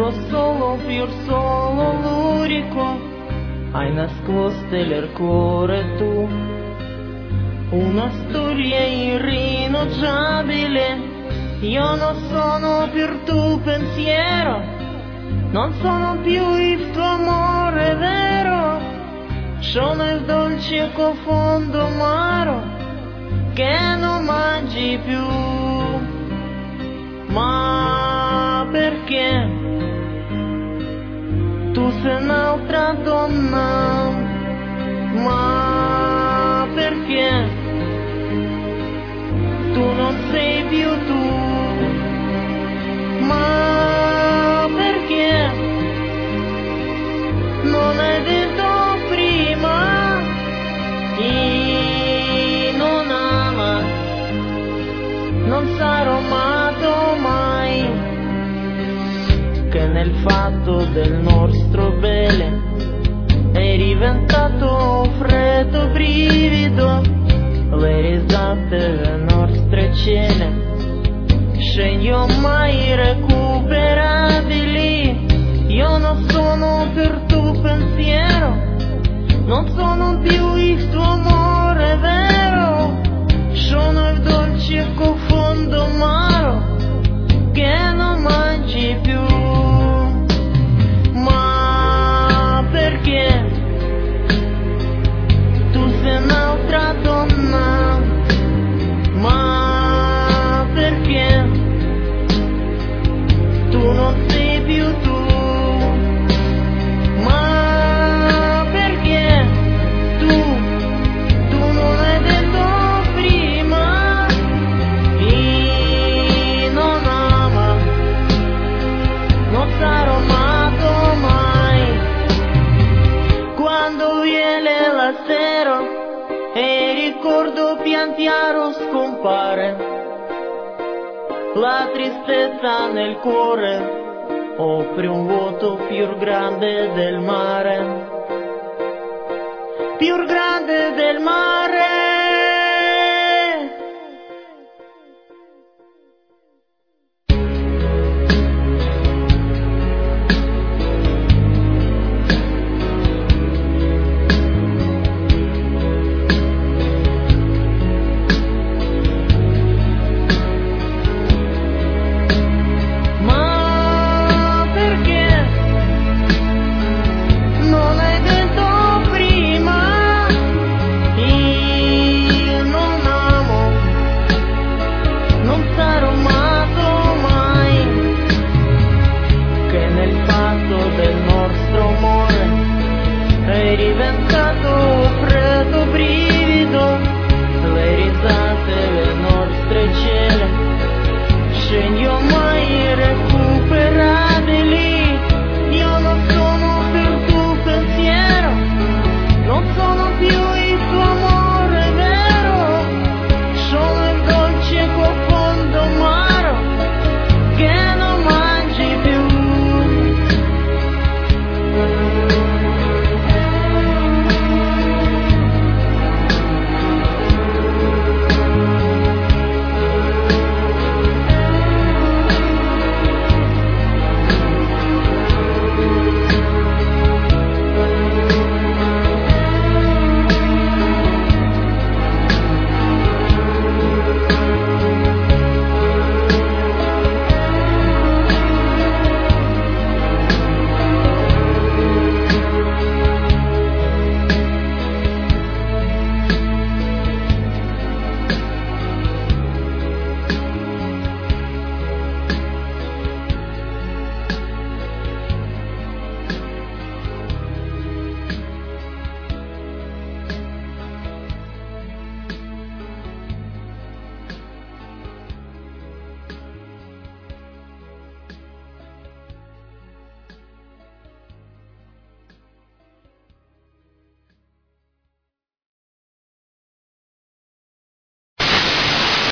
Pur solo lurico, hai nascosto il cuore tu, una storia irrinunciabile. Io non sono più tuo pensiero, non sono più il tuo amore vero, sono il dolce profondo amaro che non mangi più. Ma perché? Tu sei un'altra donna, ma perché? Tu non sei più tu, ma perché? Non hai detto prima, chi non ama, non sarò amato mai. Che nel fatto del nostro bene è diventato un freddo brivido, le risate delle nostre cene scegli mai recuperabili. Io non sono per tuo pensiero, non sono più il tuo amore vero, sono il dolce profondo amaro che non mangi più. Ma perché? Tu sei un'altra donna, ma perché? Tu non sei più tu, ma perché? Tu non hai detto prima, chi non ama, non sarò amato mai. Quando viene la sera e ricordo pian piano scompare, la tristezza nel cuore offre un vuoto più grande del mare, più grande del mare. Del nostro amore è diventato